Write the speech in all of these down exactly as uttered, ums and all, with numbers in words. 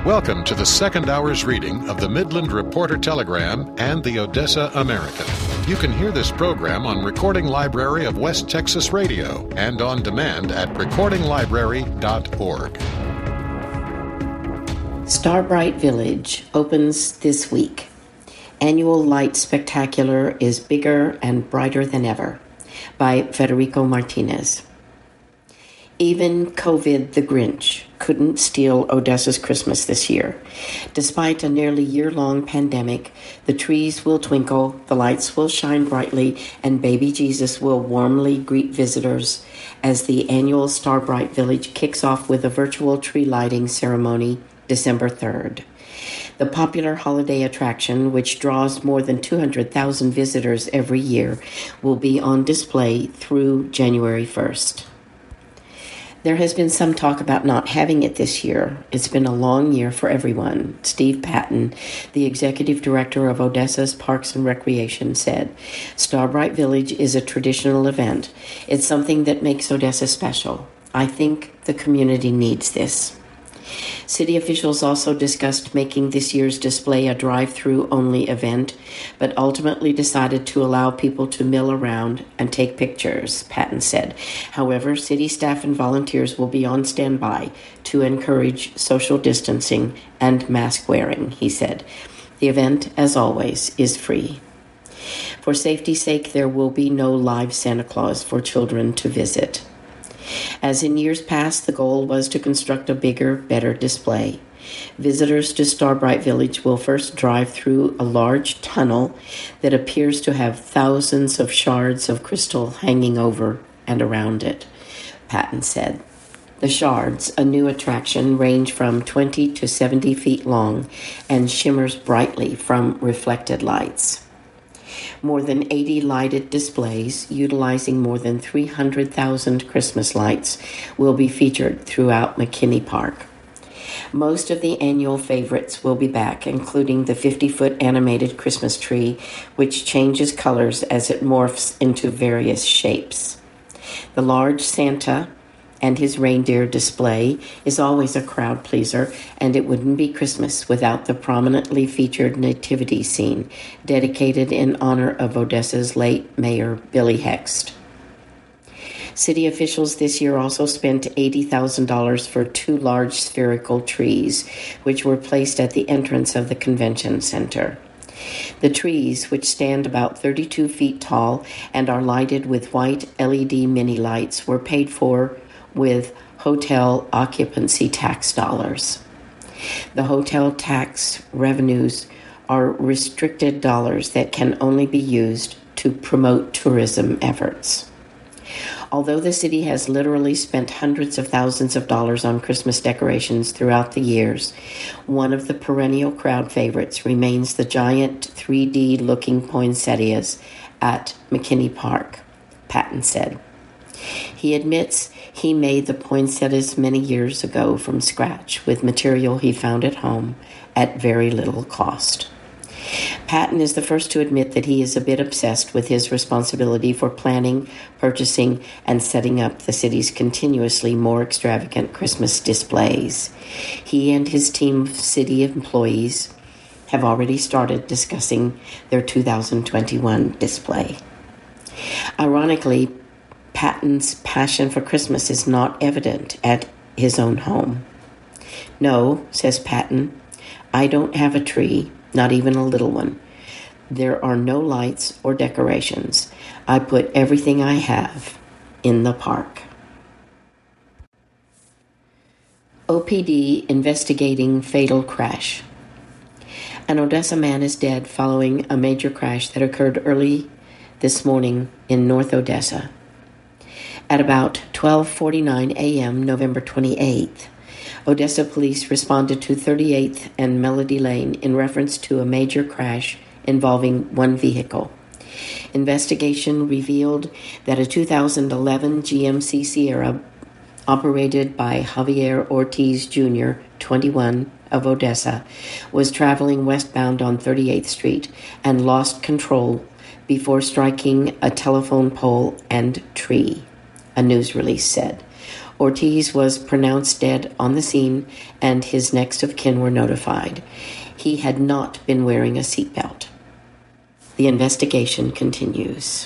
Welcome to the second hour's reading of the Midland Reporter Telegram and the Odessa American. You can hear this program on Recording Library of West Texas Radio and on demand at recording library dot org. Starbright Village opens this week. Annual Light Spectacular is bigger and brighter than ever, by Federico Martinez. Even COVID the Grinch couldn't steal Odessa's Christmas this year. Despite a nearly year-long pandemic, the trees will twinkle, the lights will shine brightly, and baby Jesus will warmly greet visitors as the annual Starbright Village kicks off with a virtual tree lighting ceremony December third. The popular holiday attraction, which draws more than two hundred thousand visitors every year, will be on display through January first. There has been some talk about not having it this year. It's been a long year for everyone. Steve Patton, the executive director of Odessa's Parks and Recreation, said, "Starbright Village is a traditional event. It's something that makes Odessa special. I think the community needs this." City officials also discussed making this year's display a drive-through only event, but ultimately decided to allow people to mill around and take pictures, Patton said. However, city staff and volunteers will be on standby to encourage social distancing and mask wearing, he said. The event, as always, is free. For safety's sake, there will be no live Santa Claus for children to visit. As in years past, the goal was to construct a bigger, better display. Visitors to Starbright Village will first drive through a large tunnel that appears to have thousands of shards of crystal hanging over and around it, Patton said. The shards, a new attraction, range from twenty to seventy feet long and shimmers brightly from reflected lights. More than eighty lighted displays, utilizing more than three hundred thousand Christmas lights, will be featured throughout McKinney Park. Most of the annual favorites will be back, including the fifty-foot animated Christmas tree, which changes colors as it morphs into various shapes. The large Santa and his reindeer display is always a crowd pleaser, and it wouldn't be Christmas without the prominently featured nativity scene dedicated in honor of Odessa's late mayor, Billy Hext. City officials this year also spent eighty thousand dollars for two large spherical trees, which were placed at the entrance of the convention center. The trees, which stand about thirty-two feet tall and are lighted with white L E D mini lights, were paid for with hotel occupancy tax dollars. The hotel tax revenues are restricted dollars that can only be used to promote tourism efforts. Although the city has literally spent hundreds of thousands of dollars on Christmas decorations throughout the years, one of the perennial crowd favorites remains the giant three D-looking poinsettias at McKinney Park, Patton said. He admits he made the poinsettias many years ago from scratch with material he found at home at very little cost. Patton is the first to admit that he is a bit obsessed with his responsibility for planning, purchasing, and setting up the city's continuously more extravagant Christmas displays. He and his team of city employees have already started discussing their two thousand twenty-one display. Ironically, Patton's passion for Christmas is not evident at his own home. "No," says Patton, "I don't have a tree, not even a little one. There are no lights or decorations. I put everything I have in the park." O P D investigating fatal crash. An Odessa man is dead following a major crash that occurred early this morning in North Odessa. At about twelve forty-nine a.m. November twenty-eighth, Odessa police responded to thirty-eighth and Melody Lane in reference to a major crash involving one vehicle. Investigation revealed that a two thousand eleven G M C Sierra, operated by Javier Ortiz Junior, twenty-one, of Odessa, was traveling westbound on thirty-eighth Street and lost control before striking a telephone pole and tree, a news release said. Ortiz was pronounced dead on the scene, and his next of kin were notified. He had not been wearing a seatbelt. The investigation continues.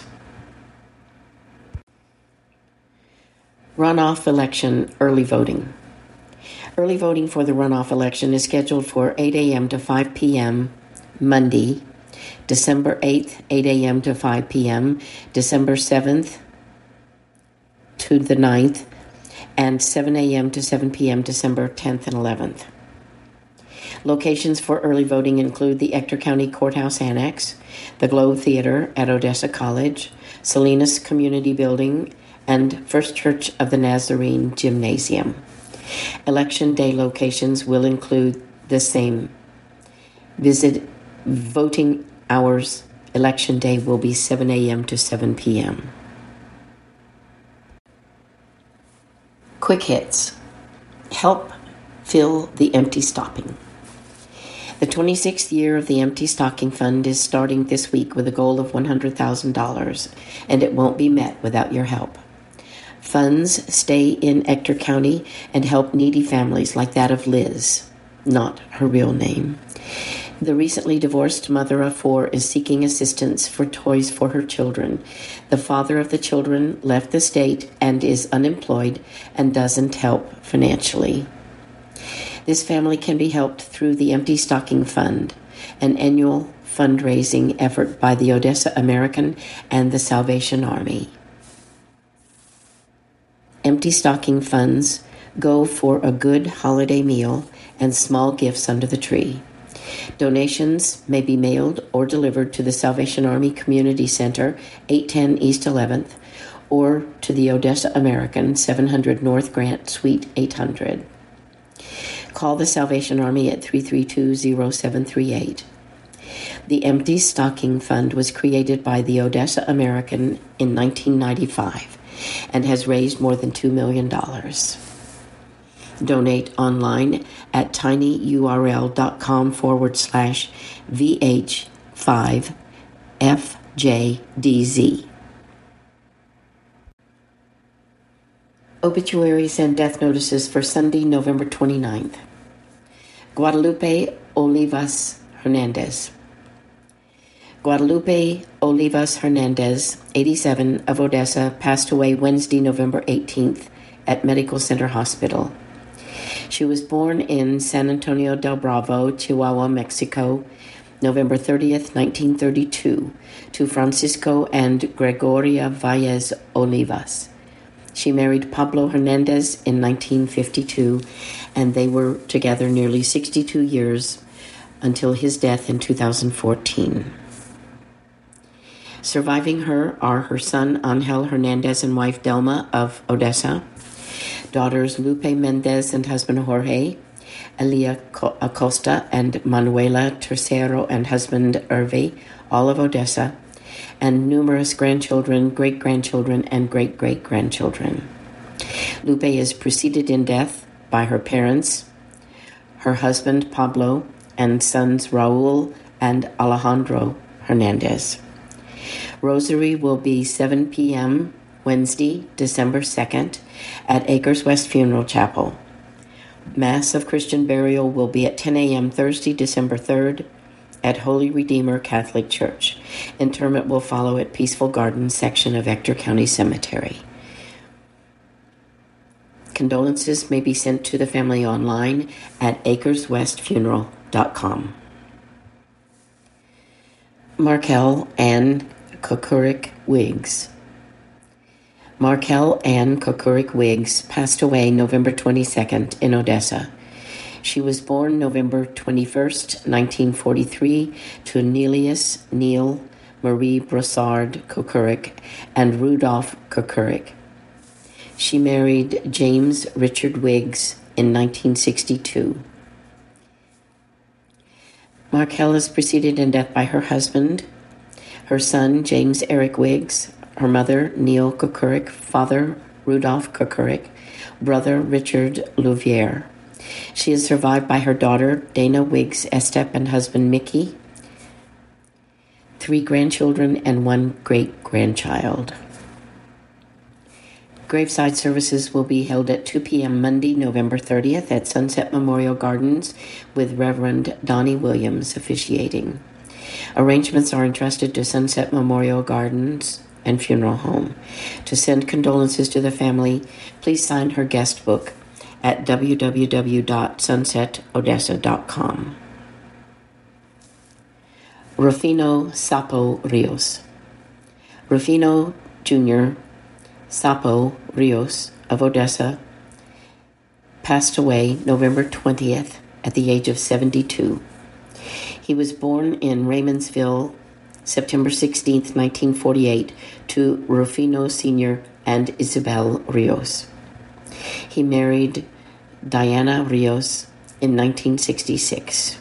Runoff election early voting. Early voting for the runoff election is scheduled for eight a.m. to five p.m. Monday, December eighth, eight a.m. to five p.m., December seventh to the ninth, and seven a.m. to seven p.m. December tenth and eleventh. Locations for early voting include the Ector County Courthouse Annex, the Globe Theater at Odessa College, Salinas Community Building, and First Church of the Nazarene Gymnasium. Election day locations will include the same. Visit voting hours. Election day will be seven a.m. to seven p.m. Quick hits. Help fill the empty stocking. The twenty-sixth year of the Empty Stocking Fund is starting this week with a goal of one hundred thousand dollars, and it won't be met without your help. Funds stay in Ector County and help needy families like that of Liz, not her real name. The recently divorced mother of four is seeking assistance for toys for her children. The father of the children left the state and is unemployed and doesn't help financially. This family can be helped through the Empty Stocking Fund, an annual fundraising effort by the Odessa American and the Salvation Army. Empty Stocking funds go for a good holiday meal and small gifts under the tree. Donations may be mailed or delivered to the Salvation Army Community Center, eight ten East eleventh, or to the Odessa American, seven hundred North Grant, Suite eight hundred. Call the Salvation Army at three three two, zero seven three eight. The Empty Stocking Fund was created by the Odessa American in nineteen ninety-five and has raised more than two million dollars. Donate online at tinyurl.com forward slash VH5FJDZ. Obituaries and death notices for Sunday, November twenty-ninth. Guadalupe Olivas Hernandez. Guadalupe Olivas Hernandez, eighty-seven, of Odessa, passed away Wednesday, November eighteenth at Medical Center Hospital. She was born in San Antonio del Bravo, Chihuahua, Mexico, November thirtieth, nineteen thirty-two, to Francisco and Gregoria Valles Olivas. She married Pablo Hernandez in nineteen fifty-two, and they were together nearly sixty-two years until his death in two thousand fourteen. Surviving her are her son Angel Hernandez and wife Delma of Odessa, daughters Lupe Mendez and husband Jorge, Elia Acosta and Manuela Tercero and husband Hervé, all of Odessa, and numerous grandchildren, great-grandchildren, and great-great-grandchildren. Lupe is preceded in death by her parents, her husband Pablo, and sons Raul and Alejandro Hernandez. Rosary will be seven p.m. Wednesday, December second, at Acres West Funeral Chapel. Mass of Christian burial will be at ten a.m. Thursday, December third, at Holy Redeemer Catholic Church. Interment will follow at Peaceful Gardens section of Ector County Cemetery. Condolences may be sent to the family online at acres west funeral dot com. Markel Ann Kokurik Wiggs. Markel Ann Kokurik Wiggs passed away November twenty-second in Odessa. She was born November twenty-first, nineteen forty-three, to Nelius Neil Marie Brossard Kokurik and Rudolph Kokurik. She married James Richard Wiggs in nineteen sixty-two. Markel is preceded in death by her husband, her son James Eric Wiggs, her mother Neil Kokurik, father Rudolph Kokurik, brother Richard Louviere. She is survived by her daughter Dana Wiggs Estep and husband Mickey, three grandchildren and one great-grandchild. Graveside services will be held at two p.m. Monday, November thirtieth at Sunset Memorial Gardens with Reverend Donnie Williams officiating. Arrangements are entrusted to Sunset Memorial Gardens and Funeral Home. To send condolences to the family, please sign her guest book at w w w dot sunset odessa dot com. Rufino Sapo Rios. Rufino Junior Sapo Rios of Odessa passed away November twentieth at the age of seventy-two. He was born in Raymondsville, September sixteenth, nineteen forty-eight, to Rufino Senior and Isabel Rios. He married Diana Rios in nineteen sixty-six.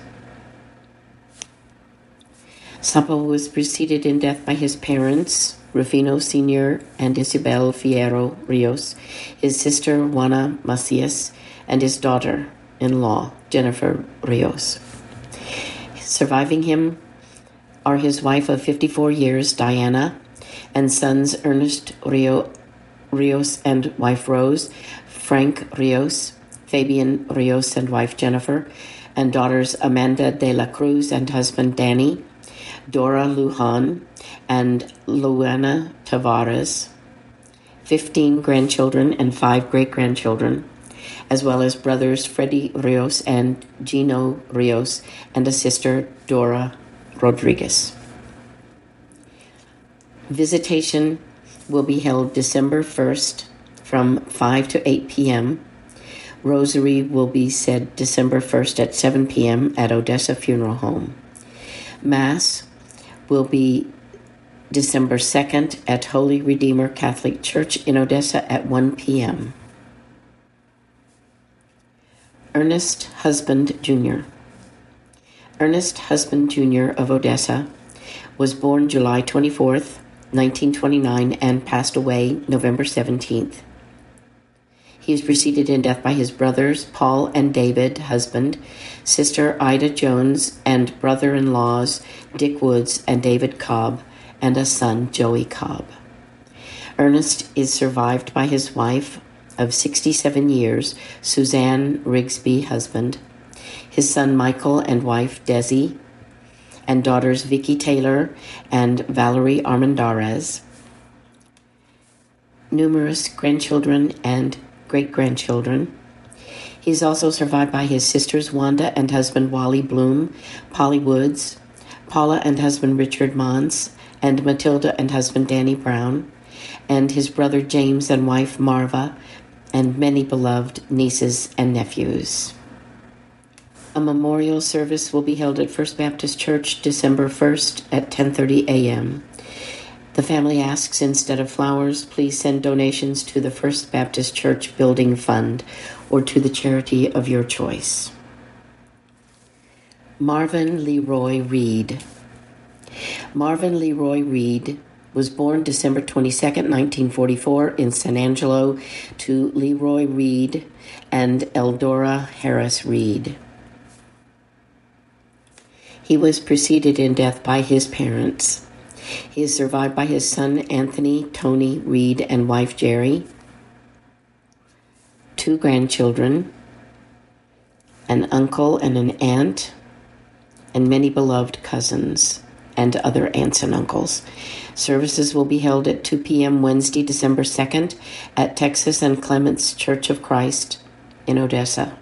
Sapo was preceded in death by his parents, Rufino Senior and Isabel Fierro Rios, his sister Juana Macias, and his daughter-in-law, Jennifer Rios. Surviving him are his wife of fifty-four years, Diana, and sons Ernest Rio, Rios and wife Rose, Frank Rios, Fabian Rios and wife Jennifer, and daughters Amanda de la Cruz and husband Danny, Dora Lujan, and Luana Tavares, fifteen grandchildren and five great-grandchildren, as well as brothers Freddy Rios and Gino Rios, and a sister, Dora Rodriguez. Visitation will be held December first from five to eight p.m. Rosary will be said December first at seven p.m. at Odessa Funeral Home. Mass will be December second at Holy Redeemer Catholic Church in Odessa at one p.m. Ernest Husband Junior Ernest Husband Junior of Odessa was born July twenty-fourth, nineteen twenty-nine, and passed away November seventeenth. He is preceded in death by his brothers, Paul and David, husband, sister Ida Jones, and brother-in-laws, Dick Woods and David Cobb, and a son, Joey Cobb. Ernest is survived by his wife of sixty-seven years, Suzanne Rigsby, husband, his son Michael and wife Desi, and daughters Vicky Taylor and Valerie Armendariz, numerous grandchildren and great-grandchildren. He is also survived by his sisters Wanda and husband Wally Bloom, Polly Woods, Paula and husband Richard Mons, and Matilda and husband Danny Brown, and his brother James and wife Marva, and many beloved nieces and nephews. A memorial service will be held at First Baptist Church December first at ten thirty a.m. The family asks, instead of flowers, please send donations to the First Baptist Church Building Fund or to the charity of your choice. Marvin Leroy Reed. Marvin Leroy Reed was born December twenty-second, nineteen forty-four in San Angelo to Leroy Reed and Eldora Harris Reed. He was preceded in death by his parents. He is survived by his son Anthony, Tony Reed, and wife Jerry, two grandchildren, an uncle and an aunt, and many beloved cousins and other aunts and uncles. Services will be held at two p.m. Wednesday, December second at Texas and Clements Church of Christ in Odessa.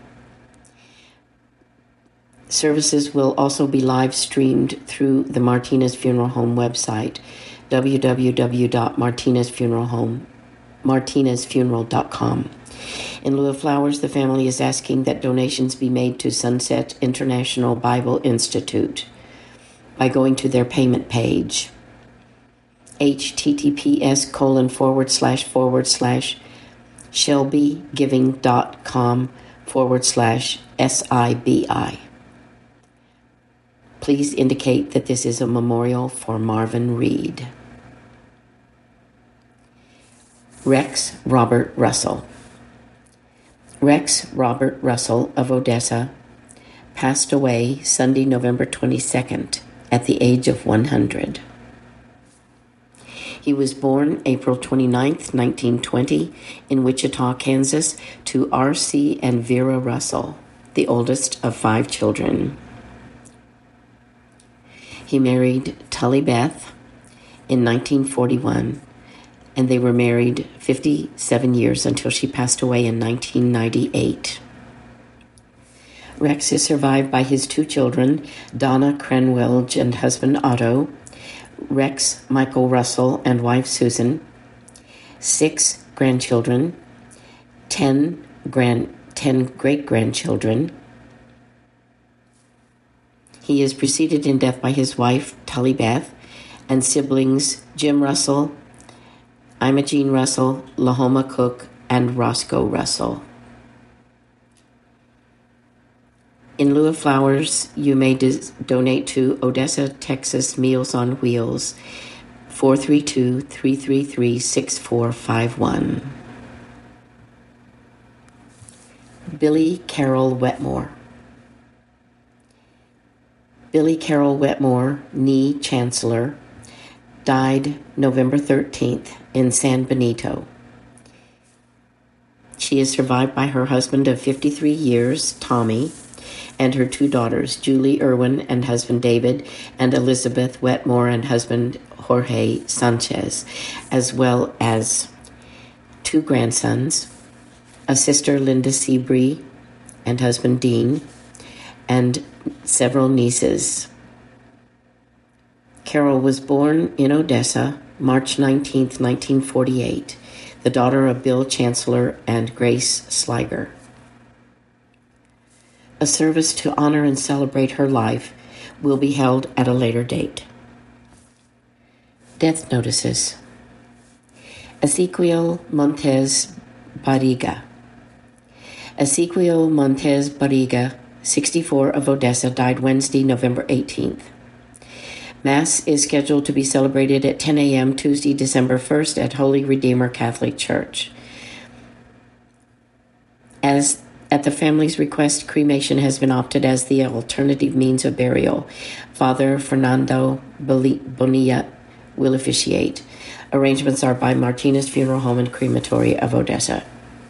Services will also be live streamed through the Martinez Funeral Home website, w w w dot martinez funeral home martinez funeral dot com. In lieu of flowers, the family is asking that donations be made to Sunset International Bible Institute by going to their payment page, https colon forward slash forward slash shelbygiving.com forward slash SIBI. Please indicate that this is a memorial for Marvin Reed. Rex Robert Russell. Rex Robert Russell of Odessa passed away Sunday, November twenty-second, at the age of one hundred. He was born April twenty-ninth, nineteen twenty, in Wichita, Kansas, to R C and Vera Russell, the oldest of five children. He married Tully Beth in nineteen forty-one, and they were married fifty-seven years until she passed away in nineteen ninety-eight. Rex is survived by his two children, Donna Cranwelge and husband Otto, Rex Michael Russell and wife Susan, six grandchildren, ten grand, ten great-grandchildren. He is preceded in death by his wife, Tully Beth, and siblings Jim Russell, Imogene Russell, Lahoma Cook, and Roscoe Russell. In lieu of flowers, you may dis- donate to Odessa, Texas Meals on Wheels, four three two, three three three, six four five one. Billy Carroll Wetmore. Billy Carroll Wetmore, nee Chancellor, died November thirteenth in San Benito. She is survived by her husband of fifty-three years, Tommy, and her two daughters, Julie Irwin and husband David, and Elizabeth Wetmore and husband Jorge Sanchez, as well as two grandsons, a sister, Linda Seabree, and husband Dean, and several nieces. Carol was born in Odessa, March nineteenth, nineteen forty-eight, the daughter of Bill Chancellor and Grace Sliger. A service to honor and celebrate her life will be held at a later date. Death notices. Ezequiel Montes Barriga. Ezequiel Montes Barriga, sixty-four, of Odessa, died Wednesday, November eighteenth. Mass is scheduled to be celebrated at ten a.m. Tuesday, December first at Holy Redeemer Catholic Church. As at the family's request, cremation has been opted as the alternative means of burial. Father Fernando Bonilla will officiate. Arrangements are by Martinez Funeral Home and Crematory of Odessa.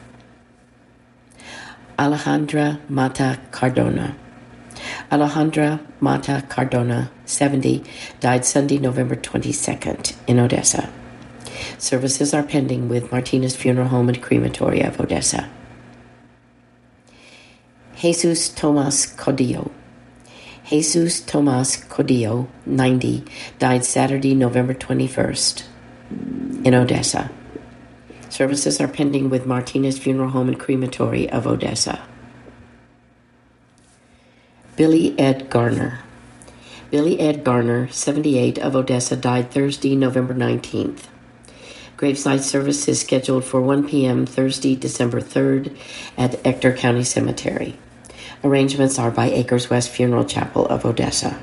Alejandra Mata Cardona. Alejandra Mata Cardona, seventy, died Sunday, November twenty-second in Odessa. Services are pending with Martinez Funeral Home and Crematory of Odessa. Jesus Tomas Codillo. Jesus Tomas Codillo, ninety, died Saturday, November twenty-first in Odessa. Services are pending with Martinez Funeral Home and Crematory of Odessa. Billy Ed Garner. Billy Ed Garner, seventy-eight, of Odessa, died Thursday, November nineteenth. Graveside service is scheduled for one p.m. Thursday, December third at Ector County Cemetery. Arrangements are by Acres West Funeral Chapel of Odessa.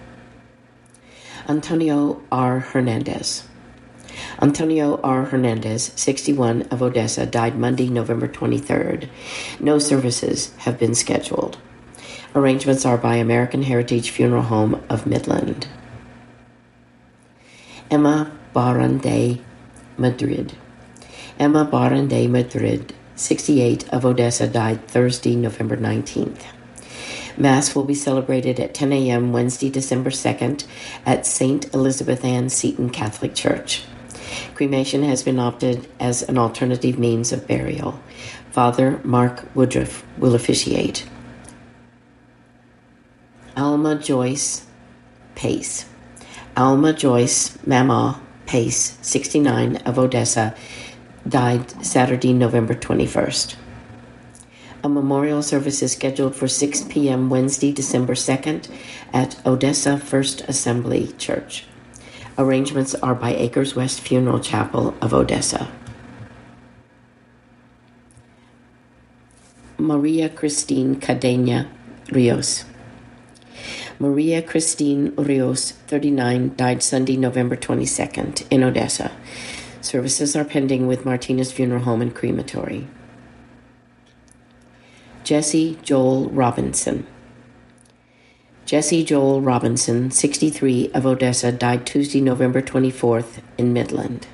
Antonio R. Hernandez. Antonio R. Hernandez, sixty-one, of Odessa, died Monday, November twenty-third. No services have been scheduled. Arrangements are by American Heritage Funeral Home of Midland. Emma Barande Madrid. Emma Barande Madrid, sixty-eight, of Odessa, died Thursday, November nineteenth. Mass will be celebrated at ten a.m. Wednesday, December second at Saint Elizabeth Ann Seton Catholic Church. Cremation has been opted as an alternative means of burial. Father Mark Woodruff will officiate. Alma Joyce Pace. Alma Joyce Mama Pace, sixty-nine, of Odessa, died Saturday, November twenty-first. A memorial service is scheduled for six p.m. Wednesday, December second at Odessa First Assembly Church. Arrangements are by Acres West Funeral Chapel of Odessa. Maria Christine Cadena Rios. Maria Christine Rios, thirty-nine, died Sunday, November twenty-second in Odessa. Services are pending with Martinez Funeral Home and Crematory. Jesse Joel Robinson. Jesse Joel Robinson, sixty-three, of Odessa, died Tuesday, November twenty-fourth in Midland.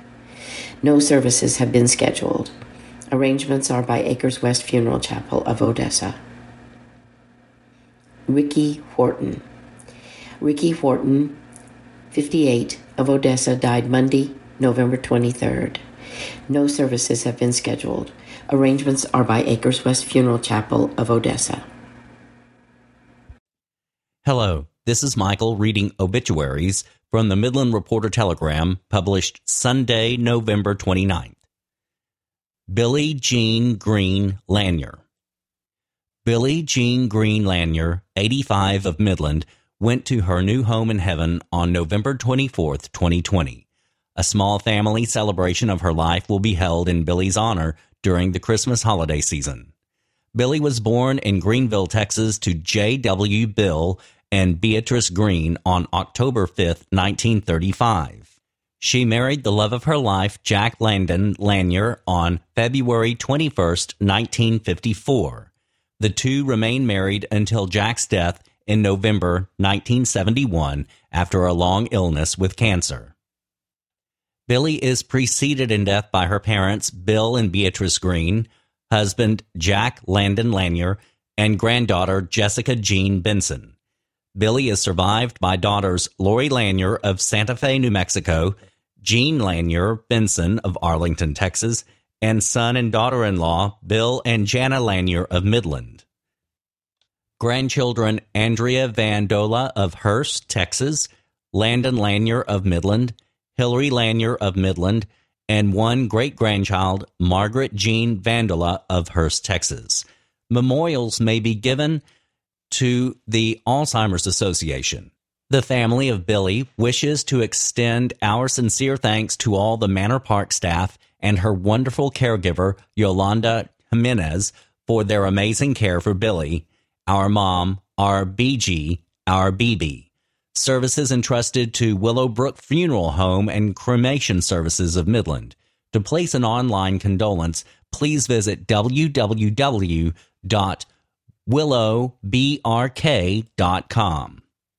No services have been scheduled. Arrangements are by Acres West Funeral Chapel of Odessa. Ricky Wharton. Ricky Wharton, fifty-eight, of Odessa, died Monday, November twenty-third. No services have been scheduled. Arrangements are by Acres West Funeral Chapel of Odessa. Hello, this is Michael reading obituaries from the Midland Reporter-Telegram, published Sunday, November twenty-ninth. Billie Jean Green Lanier. Billie Jean Green Lanier, eighty-five, of Midland, went to her new home in heaven on November twenty-fourth, twenty twenty. A small family celebration of her life will be held in Billie's honor during the Christmas holiday season. Billie was born in Greenville, Texas, to J W Bill and Beatrice Green on October fifth, nineteen thirty-five. She married the love of her life, Jack Landon Lanier, on February twenty-first, nineteen fifty-four. The two remained married until Jack's death in November nineteen seventy-one after a long illness with cancer. Billie is preceded in death by her parents, Bill and Beatrice Green, husband Jack Landon Lanier, and granddaughter Jessica Jean Benson. Billie is survived by daughters Lori Lanier of Santa Fe, New Mexico, Jean Lanier Benson of Arlington, Texas, and son and daughter-in-law Bill and Jana Lanier of Midland. Grandchildren Andrea Van Dola of Hurst, Texas, Landon Lanier of Midland, Hillary Lanier of Midland, and one great-grandchild, Margaret Jean Vandola of Hurst, Texas. Memorials may be given to the Alzheimer's Association. The family of Billie wishes to extend our sincere thanks to all the Manor Park staff and her wonderful caregiver, Yolanda Jimenez, for their amazing care for Billie, our mom, our B G, our B B. Services entrusted to Willowbrook Funeral Home and Cremation Services of Midland. To place an online condolence, please visit w w w dot willow b r k dot com.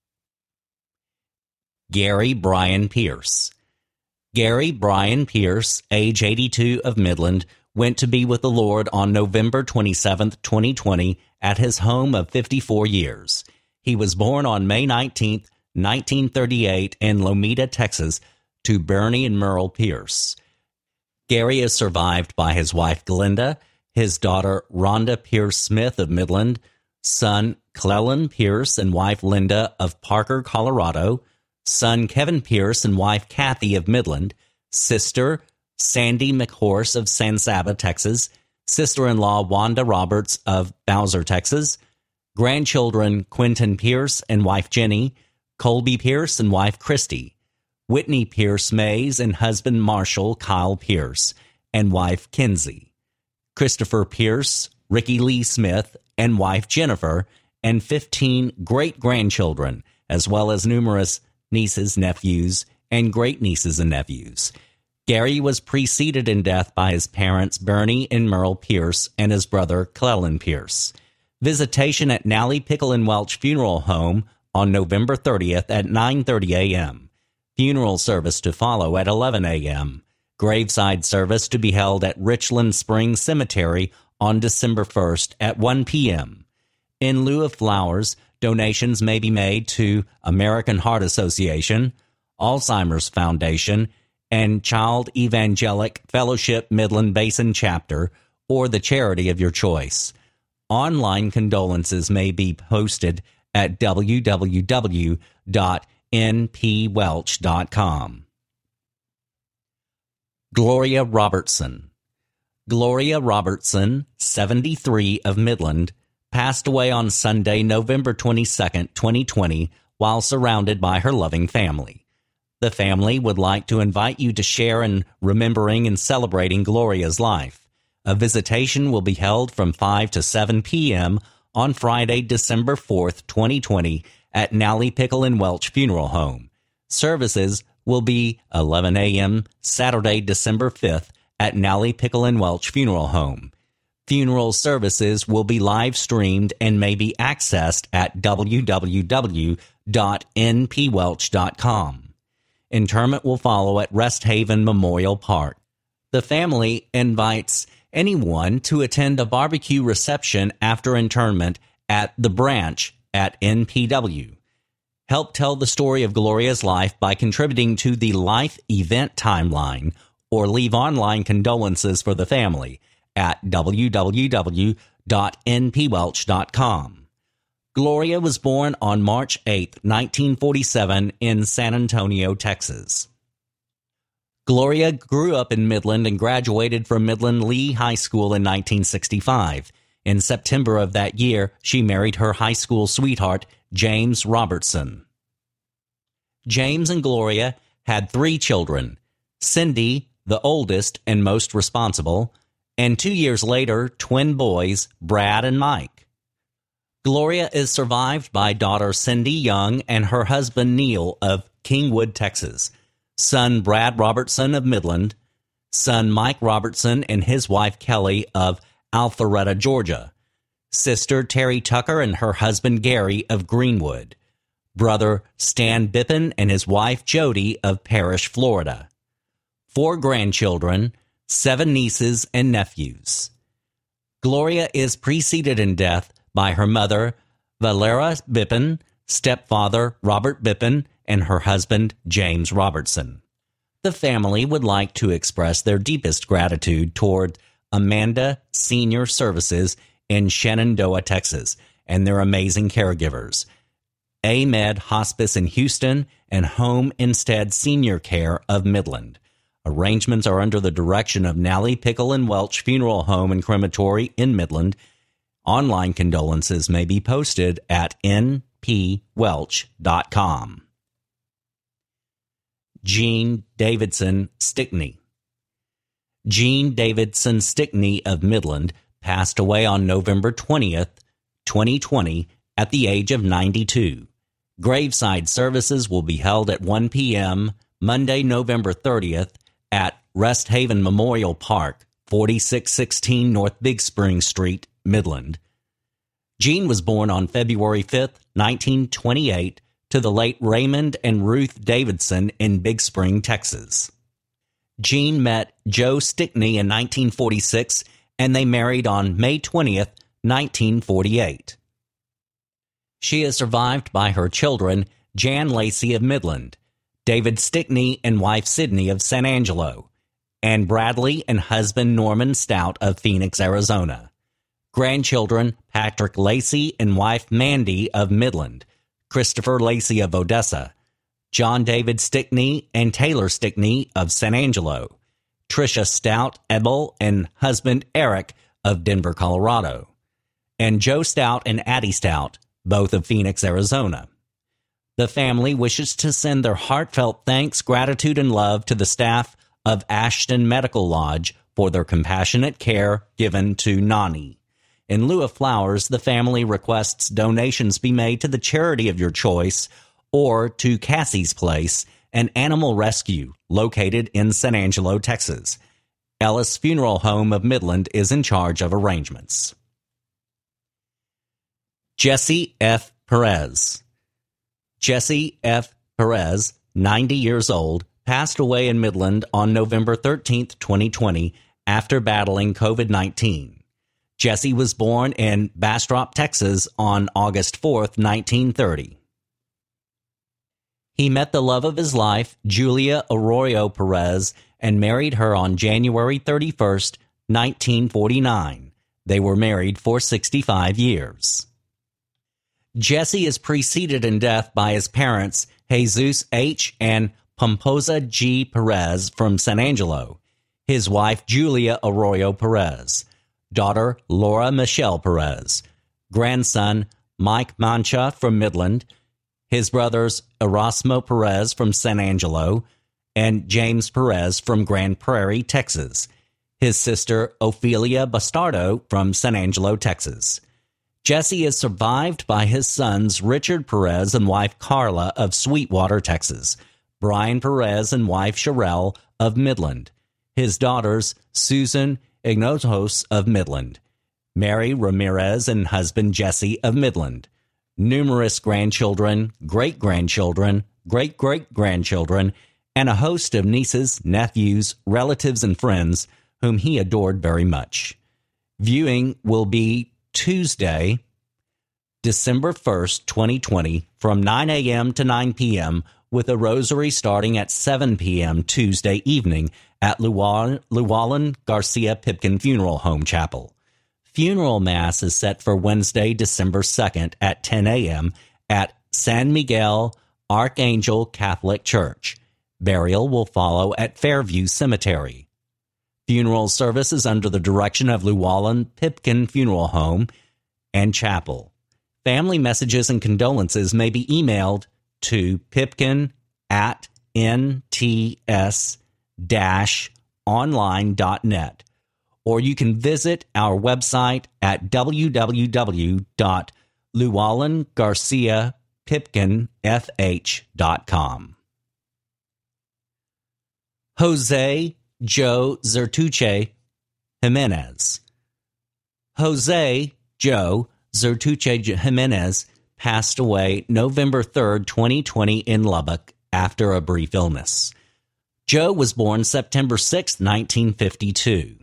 Gary Brian Pierce. Gary Brian Pierce, age eighty-two, of Midland, went to be with the Lord on November twenty-seventh, twenty twenty, at his home of fifty-four years. He was born on May nineteenth, nineteen thirty-eight, in Lomita, Texas, to Bernie and Merle Pierce. Gary is survived by his wife Glenda, his daughter Rhonda Pierce Smith of Midland, son Clellan Pierce and wife Linda of Parker, Colorado, son Kevin Pierce and wife Kathy of Midland, sister Sandy McHorse of San Saba, Texas, sister-in-law Wanda Roberts of Bowser, Texas, grandchildren Quentin Pierce and wife Jenny, Colby Pierce and wife Christy, Whitney Pierce Mays and husband Marshall Kyle Pierce and wife Kinsey, Christopher Pierce, Ricky Lee Smith and wife Jennifer, and fifteen great-grandchildren, as well as numerous nieces, nephews, and great-nieces and nephews. Gary was preceded in death by his parents Bernie and Merle Pierce and his brother Clellan Pierce. Visitation at Nally Pickle and Welch Funeral Home on November thirtieth at nine thirty a.m. Funeral service to follow at eleven a.m. Graveside service to be held at Richland Springs Cemetery on December first at one p.m. In lieu of flowers, donations may be made to American Heart Association, Alzheimer's Foundation, and Child Evangelic Fellowship Midland Basin Chapter, or the charity of your choice. Online condolences may be posted at w w w dot n p welch dot com. Gloria Robertson. Gloria Robertson, seventy-three, of Midland, passed away on Sunday, November twenty-second, twenty twenty, while surrounded by her loving family. The family would like to invite you to share in remembering and celebrating Gloria's life. A visitation will be held from five to seven p.m. on Friday, December fourth, twenty twenty, at Nally Pickle and Welch Funeral Home. Services will be eleven a.m. Saturday, December fifth, at Nally Pickle and Welch Funeral Home. Funeral services will be live-streamed and may be accessed at w w w dot n p welch dot com. Interment will follow at Rest Haven Memorial Park. The family invites anyone to attend a barbecue reception after internment at The Branch at N P W. Help tell the story of Gloria's life by contributing to the Life Event Timeline or leave online condolences for the family at w w w dot n p welch dot com. Gloria was born on March eighth, nineteen forty-seven in San Antonio, Texas. Gloria grew up in Midland and graduated from Midland Lee High School in nineteen sixty-five. In September of that year, she married her high school sweetheart, James Robertson. James and Gloria had three children, Cindy, the oldest and most responsible, and two years later, twin boys, Brad and Mike. Gloria is survived by daughter Cindy Young and her husband Neil of Kingwood, Texas, son Brad Robertson of Midland, son Mike Robertson and his wife Kelly of Alpharetta, Georgia, sister Terry Tucker and her husband Gary of Greenwood, brother Stan Bippen and his wife Jody of Parrish, Florida, four grandchildren, seven nieces and nephews. Gloria is preceded in death by her mother, Valera Bippen, stepfather Robert Bippen, and her husband James Robertson. The family would like to express their deepest gratitude toward Amanda Senior Services in Shenandoah, Texas, and their amazing caregivers, AMED Hospice in Houston and Home Instead Senior Care of Midland. Arrangements are under the direction of Nally Pickle and Welch Funeral Home and Crematory in Midland. Online condolences may be posted at n p welch dot com. Jean Davidson Stickney. Jean Davidson Stickney of Midland passed away on November twentieth, twenty twenty, at the age of ninety-two. Graveside services will be held at one p.m. Monday, November thirtieth, at Rest Haven Memorial Park, forty-six sixteen North Big Spring Street, Midland. Jean was born on February fifth, nineteen twenty-eight, to the late Raymond and Ruth Davidson in Big Spring, Texas. Jean met Joe Stickney in nineteen forty-six, and they married on May twentieth, nineteen forty-eight. She is survived by her children, Jan Lacey of Midland, David Stickney and wife Sydney of San Angelo, and Bradley and husband Norman Stout of Phoenix, Arizona. Grandchildren, Patrick Lacey and wife Mandy of Midland, Christopher Lacey of Odessa, John David Stickney and Taylor Stickney of San Angelo, Tricia Stout Ebel and husband Eric of Denver, Colorado, and Joe Stout and Addie Stout, both of Phoenix, Arizona. The family wishes to send their heartfelt thanks, gratitude, and love to the staff of Ashton Medical Lodge for their compassionate care given to Nani. In lieu of flowers, the family requests donations be made to the charity of your choice or to Cassie's Place, an animal rescue located in San Angelo, Texas. Ellis Funeral Home of Midland is in charge of arrangements. Jesse F. Perez. Jesse F. Perez, ninety years old, passed away in Midland on November thirteenth, twenty twenty, after battling covid nineteen. Jesse was born in Bastrop, Texas on August fourth, nineteen thirty. He met the love of his life, Julia Arroyo Perez, and married her on January thirty-first, nineteen forty-nine. They were married for sixty-five years. Jesse is preceded in death by his parents, Jesus H. and Pomposa G. Perez from San Angelo, his wife Julia Arroyo Perez, daughter Laura Michelle Perez, grandson Mike Mancha from Midland, his brothers Erasmo Perez from San Angelo, and James Perez from Grand Prairie, Texas, his sister Ophelia Bastardo from San Angelo, Texas. Jesse is survived by his sons Richard Perez and wife Carla of Sweetwater, Texas, Brian Perez and wife Sherelle of Midland, his daughters Susan Ignotos of Midland, Mary Ramirez and husband Jesse of Midland, numerous grandchildren, great-grandchildren, great-great-grandchildren, and a host of nieces, nephews, relatives, and friends whom he adored very much. Viewing will be Tuesday, December first, twenty twenty, from nine a.m. to nine p.m., with a rosary starting at seven p.m. Tuesday evening at Llewellyn, Llewellyn Garcia Pipkin Funeral Home Chapel. Funeral Mass is set for Wednesday, December second at ten a.m. at San Miguel Archangel Catholic Church. Burial will follow at Fairview Cemetery. Funeral service is under the direction of Llewellyn Pipkin Funeral Home and Chapel. Family messages and condolences may be emailed to pipkin at nts dash online dot net, or you can visit our website at w w w dot llewellyn garcia pipkin f h dot com. Jose Joe Zertuche Jimenez. Jose Joe Zertuche Jimenez passed away November third, twenty twenty in Lubbock after a brief illness. Joe was born September sixth, nineteen fifty-two.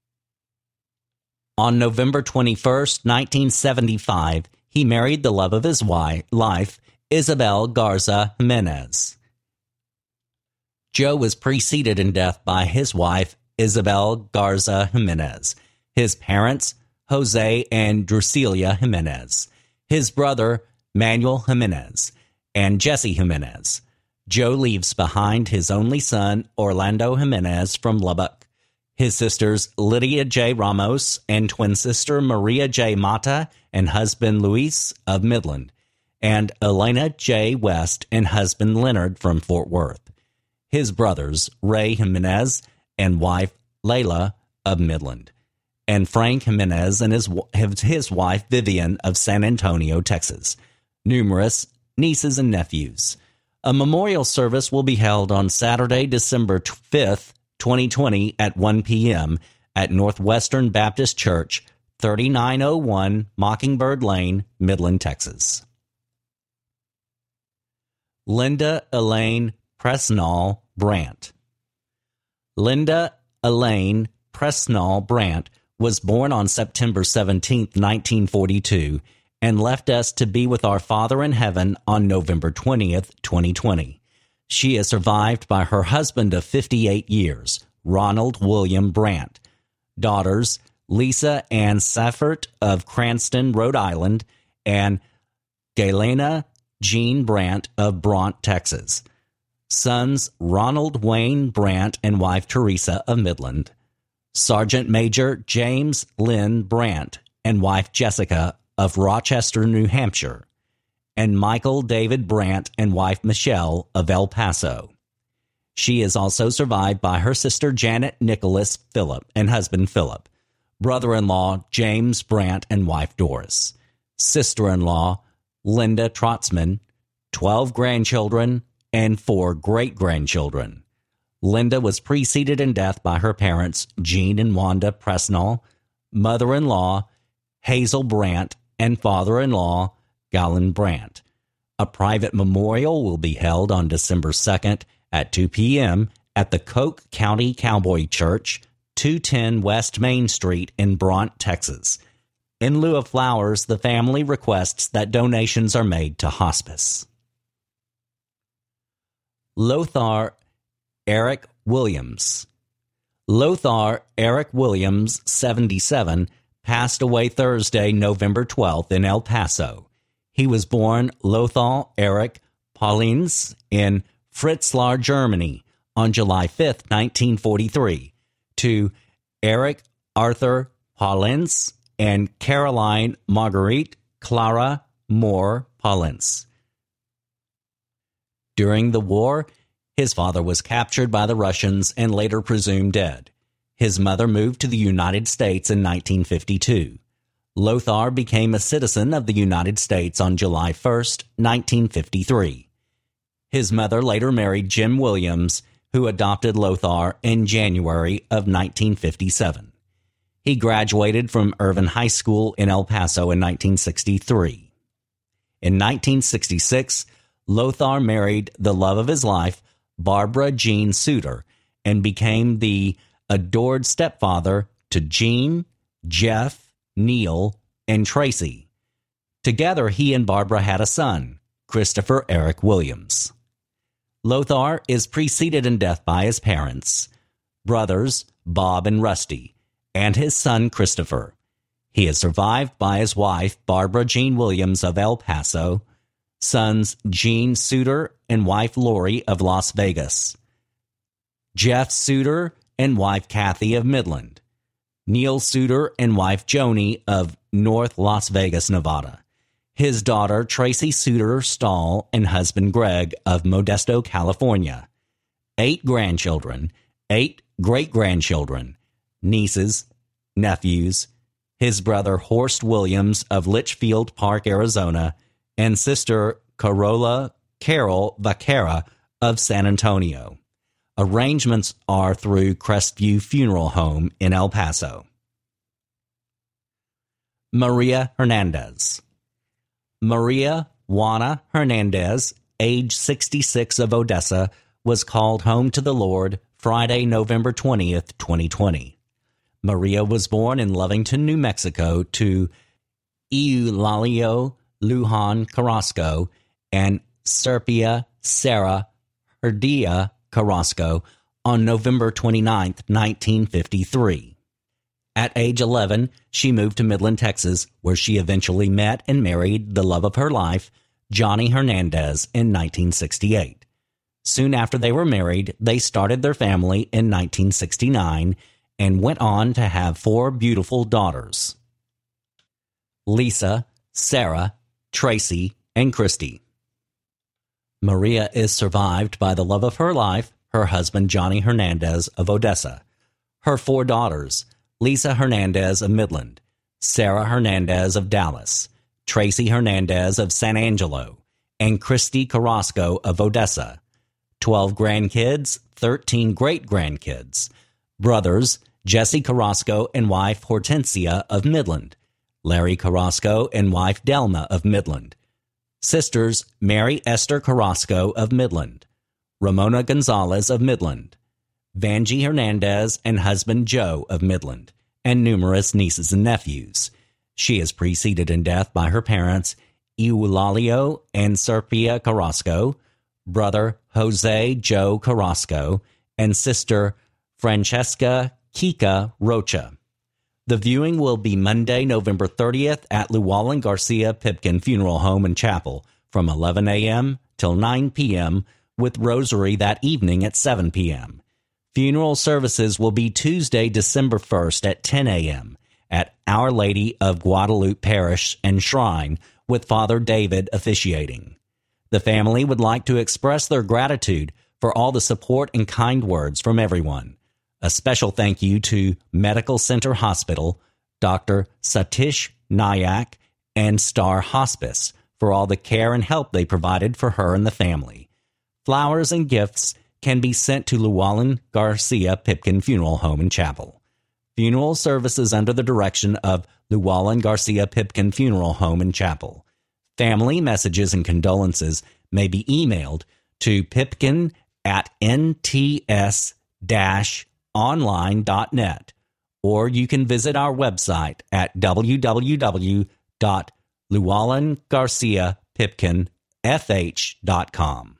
On November twenty-first, nineteen seventy-five, he married the love of his life, Isabel Garza Jimenez. Joe was preceded in death by his wife, Isabel Garza Jimenez, his parents, Jose and Drusilia Jimenez, his brother, Manuel Jimenez, and Jesse Jimenez. Joe leaves behind his only son, Orlando Jimenez, from Lubbock, his sisters, Lydia J. Ramos, and twin sister, Maria J. Mata, and husband, Luis, of Midland, and Elena J. West and husband, Leonard, from Fort Worth. His brothers, Ray Jimenez and wife, Layla, of Midland, and Frank Jimenez and his, his wife, Vivian, of San Antonio, Texas. Numerous nieces and nephews. A memorial service will be held on Saturday, December fifth, twenty twenty at one p.m. at Northwestern Baptist Church, thirty-nine oh one Mockingbird Lane, Midland, Texas. Linda Elaine Presnall Brandt. Linda Elaine Presnall Brandt was born on September seventeenth, nineteen forty-two, and left us to be with our Father in heaven on November twentieth, twenty twenty. She is survived by her husband of fifty-eight years, Ronald William Brandt, daughters Lisa Ann Saffert of Cranston, Rhode Island, and Galena Jean Brandt of Bront, Texas. Sons Ronald Wayne Brandt and wife Teresa of Midland. Sergeant Major James Lynn Brandt and wife Jessica of Rochester, New Hampshire, and Michael David Brandt and wife Michelle of El Paso. She is also survived by her sister Janet Nicholas Phillip and husband Philip, brother-in-law James Brandt and wife Doris, sister-in-law Linda Trotzman, twelve grandchildren, and four great-grandchildren. Linda was preceded in death by her parents, Jean and Wanda Presnall, mother-in-law Hazel Brandt, and father-in-law Galen Brandt. A private memorial will be held on December second at two p.m. at the Koch County Cowboy Church, two ten West Main Street in Bront, Texas. In lieu of flowers, the family requests that donations are made to hospice. Lothar Eric Williams. Lothar Eric Williams, seventy-seven, passed away Thursday, November twelfth in El Paso. He was born Lothar Eric Paulins in Fritzlar, Germany, on July fifth, nineteen forty-three, to Eric Arthur Paulins and Caroline Marguerite Clara Moore Paulins. During the war, his father was captured by the Russians and later presumed dead. His mother moved to the United States in nineteen fifty-two. Lothar became a citizen of the United States on July first, nineteen fifty-three. His mother later married Jim Williams, who adopted Lothar in January of nineteen fifty-seven. He graduated from Irvin High School in El Paso in nineteen sixty-three. In nineteen sixty-six, Lothar married the love of his life, Barbara Jean Suter and became the adored stepfather to Jean, Jeff, Neil, and Tracy. Together, he and Barbara had a son, Christopher Eric Williams. Lothar is preceded in death by his parents, brothers Bob and Rusty, and his son Christopher. He is survived by his wife, Barbara Jean Williams of El Paso, sons Jean Suter and wife Lori of Las Vegas, Jeff Suter and wife Kathy of Midland, Neil Suter and wife Joni of North Las Vegas, Nevada, his daughter Tracy Suter Stahl and husband Greg of Modesto, California, eight grandchildren, eight great-grandchildren, nieces, nephews, his brother Horst Williams of Litchfield Park, Arizona, and sister Carola Carol Vaquera of San Antonio. Arrangements are through Crestview Funeral Home in El Paso. Maria Hernandez. Maria Juana Hernandez, age sixty-six, of Odessa, was called home to the Lord Friday, November twentieth, twenty twenty. Maria was born in Lovington, New Mexico, to Eulalio Lujan Carrasco and Serpia Sarah Herdia Carrasco on November twenty-ninth, nineteen fifty-three. At age eleven, she moved to Midland, Texas, where she eventually met and married the love of her life, Johnny Hernandez, in nineteen sixty-eight. Soon after they were married, they started their family in nineteen sixty-nine and went on to have four beautiful daughters: Lisa, Sarah, Tracy, and Christy. Maria is survived by the love of her life, her husband Johnny Hernandez of Odessa, her four daughters, Lisa Hernandez of Midland, Sarah Hernandez of Dallas, Tracy Hernandez of San Angelo, and Christy Carrasco of Odessa, twelve grandkids, thirteen great-grandkids, brothers Jesse Carrasco and wife Hortensia of Midland, Larry Carrasco and wife Delma of Midland, sisters Mary Esther Carrasco of Midland, Ramona Gonzalez of Midland, Vanjie Hernandez and husband Joe of Midland, and numerous nieces and nephews. She is preceded in death by her parents, Eulalio and Serpia Carrasco, brother Jose Joe Carrasco, and sister Francesca Kika Rocha. The viewing will be Monday, November thirtieth at Llewellyn Garcia Pipkin Funeral Home and Chapel from eleven a.m. till nine p.m. with rosary that evening at seven p.m. Funeral services will be Tuesday, December first at ten a.m. at Our Lady of Guadalupe Parish and Shrine with Father David officiating. The family would like to express their gratitude for all the support and kind words from everyone. A special thank you to Medical Center Hospital, Doctor Satish Nayak, and Star Hospice for all the care and help they provided for her and the family. Flowers and gifts can be sent to Llewellyn Garcia Pipkin Funeral Home and Chapel. Funeral services under the direction of Llewellyn Garcia Pipkin Funeral Home and Chapel. Family messages and condolences may be emailed to pipkin at n t s dash online dot net, or you can visit our website at w w w dot llewellyn garcia pipkin f h dot com.